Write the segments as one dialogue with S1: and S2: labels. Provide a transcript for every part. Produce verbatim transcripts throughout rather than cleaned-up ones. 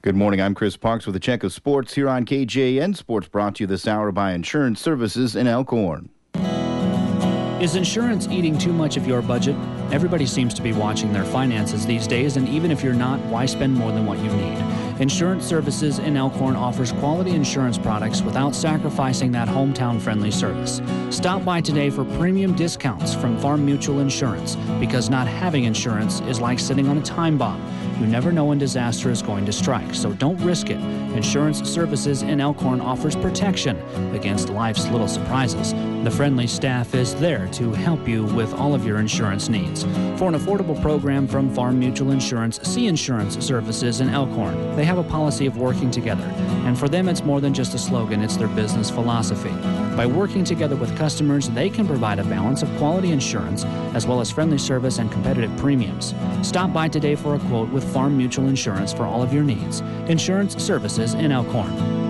S1: Good morning. I'm Chris Parks with a check of sports here on K J A N. Sports brought to you this hour by Insurance Services in Elkhorn.
S2: Is insurance eating too much of your budget? Everybody seems to be watching their finances these days, and even if you're not, why spend more than what you need? Insurance Services in Elkhorn offers quality insurance products without sacrificing that hometown-friendly service. Stop by today for premium discounts from Farm Mutual Insurance, because not having insurance is like sitting on a time bomb. You never know when disaster is going to strike, so don't risk it. Insurance Services in Elkhorn offers protection against life's little surprises. The friendly staff is there to help you with all of your insurance needs. For an affordable program from Farm Mutual Insurance, see Insurance Services in Elkhorn. They have a policy of working together, and for them it's more than just a slogan, it's their business philosophy. By working together with customers, they can provide a balance of quality insurance as well as friendly service and competitive premiums. Stop by today for a quote with Farm Mutual Insurance for all of your needs. Insurance Services in Elkhorn.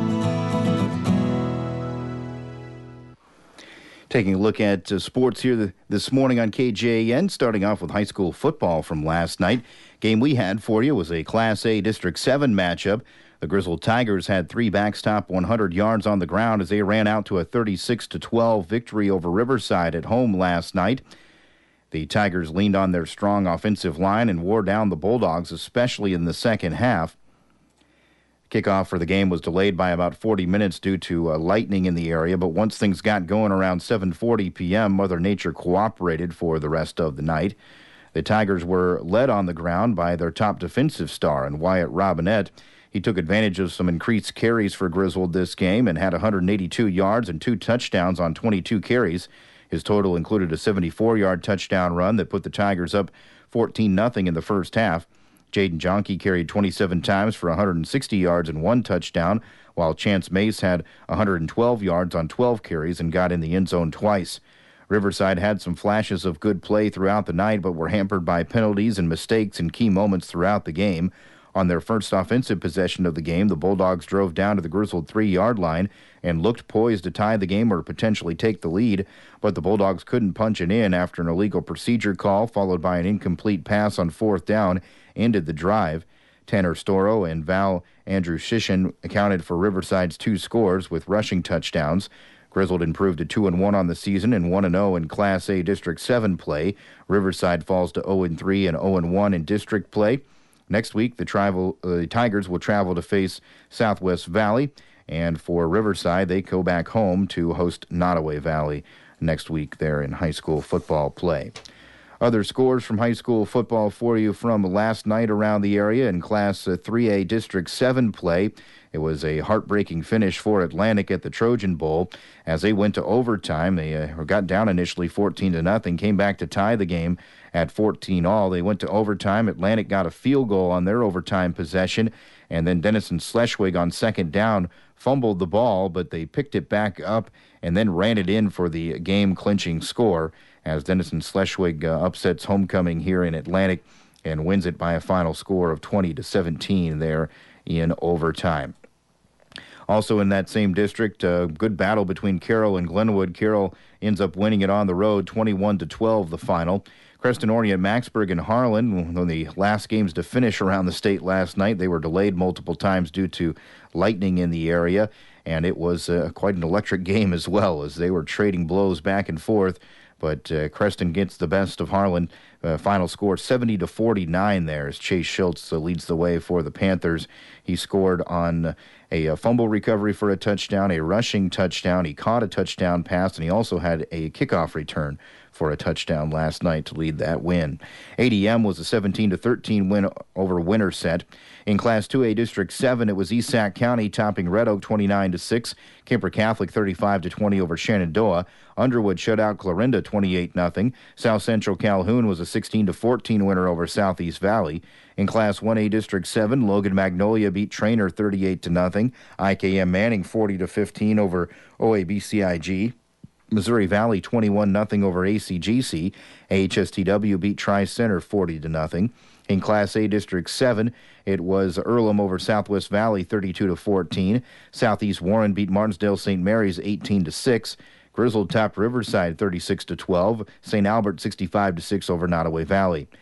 S1: Taking a look at uh, sports here th- this morning on K J A N, starting off with high school football from last night. Game we had for you was a Class A District seven matchup. The Grizzled Tigers had three backs top one hundred yards on the ground as they ran out to a thirty-six to twelve victory over Riverside at home last night. The Tigers leaned on their strong offensive line and wore down the Bulldogs, especially in the second half. Kickoff for the game was delayed by about forty minutes due to uh, lightning in the area, but once things got going around seven forty p.m., Mother Nature cooperated for the rest of the night. The Tigers were led on the ground by their top defensive star, and Wyatt Robinette. He took advantage of some increased carries for Grizzled this game and had one hundred eighty-two yards and two touchdowns on twenty-two carries. His total included a seventy-four-yard touchdown run that put the Tigers up fourteen nothing in the first half. Jaden Jonke carried twenty-seven times for one hundred sixty yards and one touchdown, while Chance Mace had one hundred twelve yards on twelve carries and got in the end zone twice. Riverside had some flashes of good play throughout the night, but were hampered by penalties and mistakes in key moments throughout the game. On their first offensive possession of the game, the Bulldogs drove down to the Grizzled three-yard line and looked poised to tie the game or potentially take the lead, but the Bulldogs couldn't punch it in after an illegal procedure call followed by an incomplete pass on fourth down ended the drive. Tanner Storo and Val Andrew Shishin accounted for Riverside's two scores with rushing touchdowns. Grizzled improved to two and one on the season and one and oh in Class A District seven play. Riverside falls to oh and three and oh and one in district play. Next week, the, travel, uh, the Tigers will travel to face Southwest Valley, and for Riverside, they go back home to host Nottoway Valley next week there in high school football play. Other scores from high school football for you from last night around the area in Class uh, three A District seven play. It was a heartbreaking finish for Atlantic at the Trojan Bowl. As they went to overtime, they uh, got down initially fourteen to nothing, came back to tie the game at fourteen all. They went to overtime. Atlantic got a field goal on their overtime possession, and then Denison Schleswig on second down fumbled the ball, but they picked it back up and then ran it in for the game-clinching score as Denison Schleswig uh, upsets homecoming here in Atlantic and wins it by a final score of twenty to seventeen there in overtime. Also in that same district, a good battle between Carroll and Glenwood. Carroll ends up winning it on the road, twenty-one to twelve the final. Creston Orient, Macksburg, and Harlan, one of the last games to finish around the state last night. They were delayed multiple times due to lightning in the area, and it was uh, quite an electric game as well as they were trading blows back and forth. But uh, Creston gets the best of Harlan. Uh, final score seventy to forty-nine there as Chase Schultz uh, leads the way for the Panthers. He scored on a, a fumble recovery for a touchdown, a rushing touchdown. He caught a touchdown pass, and he also had a kickoff return for a touchdown last night to lead that win. A D M was a seventeen to thirteen win over Winterset. In Class two A District seven, it was East Sac County topping Red Oak twenty-nine to six, Kemper Catholic thirty-five to twenty over Shenandoah. Underwood shut out Clarinda twenty-eight nothing. South Central Calhoun was a sixteen to fourteen winner over Southeast Valley. In Class one A District seven, Logan Magnolia beat Trainer thirty-eight to nothing. I K M Manning forty to fifteen over O A B C I G. Missouri Valley twenty-one nothing over A C G C. A H S T W beat Tri-Center forty to nothing. In Class A District seven, it was Earlham over Southwest Valley thirty-two to fourteen. Southeast Warren beat Martinsdale Saint Mary's eighteen to six. Grizzled topped Riverside thirty-six to twelve. Saint Albert sixty-five to six over Nottoway Valley.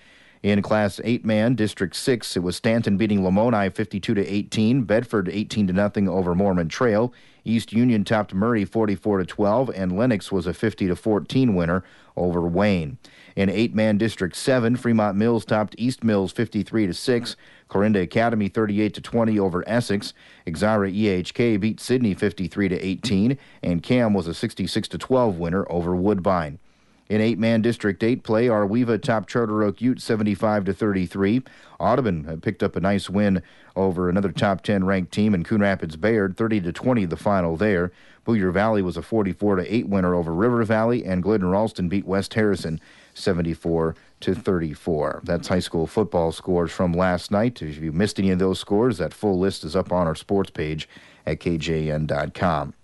S1: In Class eight man, District six, it was Stanton beating Lamoni fifty-two to eighteen, Bedford eighteen to nothing over Mormon Trail. East Union topped Murray forty-four to twelve, and Lennox was a fifty to fourteen winner over Wayne. In eight man District seven, Fremont Mills topped East Mills fifty-three to six, Clarinda Academy thirty-eight to twenty over Essex. Exira E H K beat Sidney fifty-three to eighteen, and Cam was a sixty-six to twelve winner over Woodbine. In eight man District eight play, Arweva topped Charter Oak Ute seventy-five to thirty-three. Audubon picked up a nice win over another top ten ranked team in Coon Rapids Bayard, thirty to twenty the final there. Boyer Valley was a forty-four to eight winner over River Valley, and Glidden Ralston beat West Harrison seventy-four to thirty-four. That's high school football scores from last night. If you missed any of those scores, that full list is up on our sports page at K J N dot com.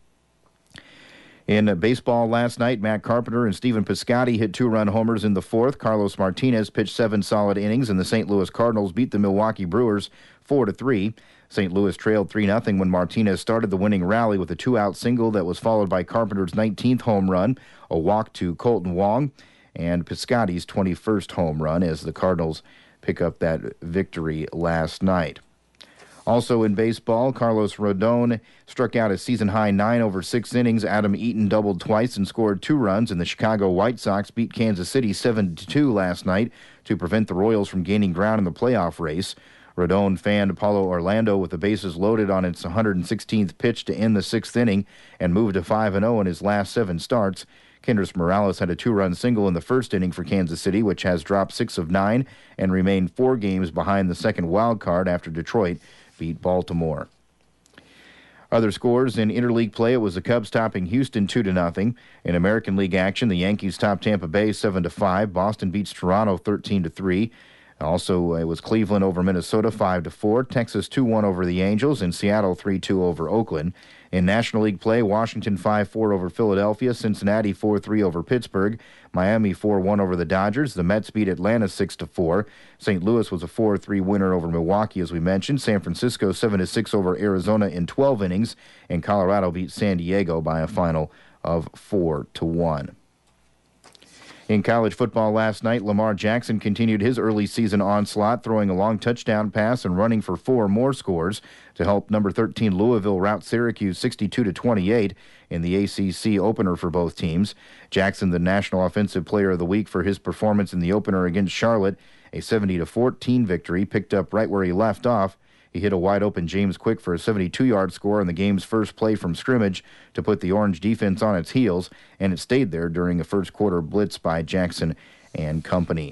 S1: In baseball last night, Matt Carpenter and Stephen Piscotty hit two-run homers in the fourth. Carlos Martinez pitched seven solid innings, and the Saint Louis Cardinals beat the Milwaukee Brewers four to three. Saint Louis trailed three nothing when Martinez started the winning rally with a two-out single that was followed by Carpenter's nineteenth home run, a walk to Colton Wong, and Piscotty's twenty-first home run as the Cardinals pick up that victory last night. Also in baseball, Carlos Rodon struck out a season-high nine over six innings. Adam Eaton doubled twice and scored two runs, and the Chicago White Sox beat Kansas City seven to two last night to prevent the Royals from gaining ground in the playoff race. Rodon fanned Paulo Orlando with the bases loaded on its one hundred sixteenth pitch to end the sixth inning and moved to five and oh in his last seven starts. Kendrys Morales had a two-run single in the first inning for Kansas City, which has dropped six of nine and remained four games behind the second wild card after Detroit beat Baltimore. Other scores in interleague play, it was the Cubs topping Houston two to nothing. In American League action, the Yankees topped Tampa Bay seven to five. Boston beats Toronto thirteen to three. Also, it was Cleveland over Minnesota five to four. Texas two one over the Angels, and Seattle three two over Oakland. In National League play, Washington five four over Philadelphia, Cincinnati four three over Pittsburgh, Miami four one over the Dodgers. The Mets beat Atlanta six to four. Saint Louis was a four three winner over Milwaukee, as we mentioned. San Francisco seven to six over Arizona in twelve innings, and Colorado beat San Diego by a final of four to one. In college football last night, Lamar Jackson continued his early season onslaught, throwing a long touchdown pass and running for four more scores to help number thirteen Louisville rout Syracuse sixty-two to twenty-eight in the A C C opener for both teams. Jackson, the National Offensive Player of the Week for his performance in the opener against Charlotte, a seventy to fourteen victory, picked up right where he left off. He hit a wide-open James Quick for a seventy-two-yard score on the game's first play from scrimmage to put the Orange defense on its heels, and it stayed there during a first-quarter blitz by Jackson and company.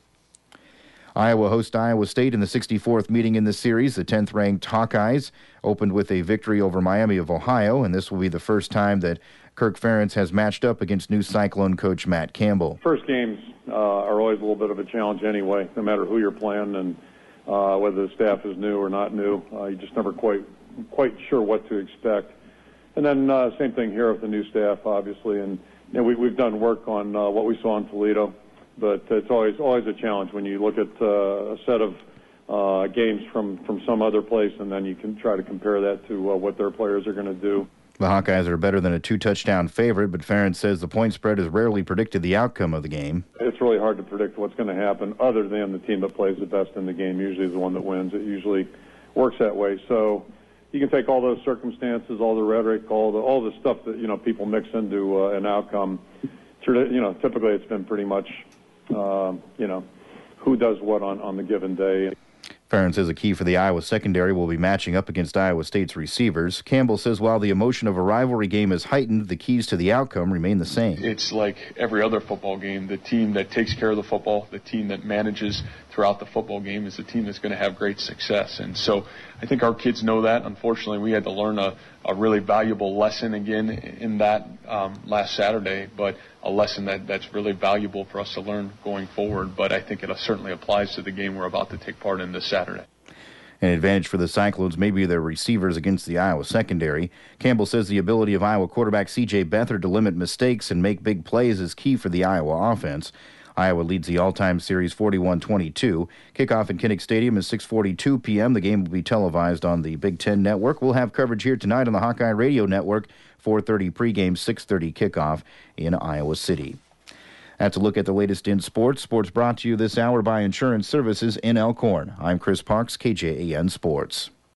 S1: Iowa hosts Iowa State in the sixty-fourth meeting in the series. The tenth-ranked Hawkeyes opened with a victory over Miami of Ohio, and this will be the first time that Kirk Ferentz has matched up against new Cyclone coach Matt Campbell.
S3: First games uh, are always a little bit of a challenge anyway, no matter who you're playing and Uh, whether the staff is new or not new. Uh, you're just never quite quite sure what to expect. And then uh, same thing here with the new staff, obviously. And you know, we, we've done work on uh, what we saw in Toledo, but it's always always a challenge when you look at uh, a set of uh, games from, from some other place, and then you can try to compare that to uh, what their players are going to do.
S1: The Hawkeyes are better than a two-touchdown favorite, but Ferentz says the point spread has rarely predicted the outcome of the game.
S3: It's really hard to predict what's going to happen other than the team that plays the best in the game usually is the one that wins. It usually works that way. So you can take all those circumstances, all the rhetoric, all the all the stuff that, you know, people mix into uh, an outcome. You know, typically it's been pretty much, uh, you know, who does what on, on the given day.
S1: Ferentz says a key for the Iowa secondary will be matching up against Iowa State's receivers. Campbell says while the emotion of a rivalry game is heightened, the keys to the outcome remain the same.
S4: It's like every other football game. The team that takes care of the football, the team that manages throughout the football game is the team that's going to have great success. And so I think our kids know that. Unfortunately, we had to learn a, a really valuable lesson again in that um, last Saturday, but a lesson that, that's really valuable for us to learn going forward. But I think it certainly applies to the game we're about to take part in this Saturday.
S1: An advantage for the Cyclones may be their receivers against the Iowa secondary. Campbell says the ability of Iowa quarterback C J Beathard to limit mistakes and make big plays is key for the Iowa offense. Iowa leads the all-time series forty-one twenty-two. Kickoff in Kinnick Stadium is six forty-two p.m. The game will be televised on the Big Ten Network. We'll have coverage here tonight on the Hawkeye Radio Network, four thirty pregame, six thirty kickoff in Iowa City. That's a look at the latest in sports. Sports brought to you this hour by Insurance Services in Elkhorn. I'm Chris Parks, K J A N Sports.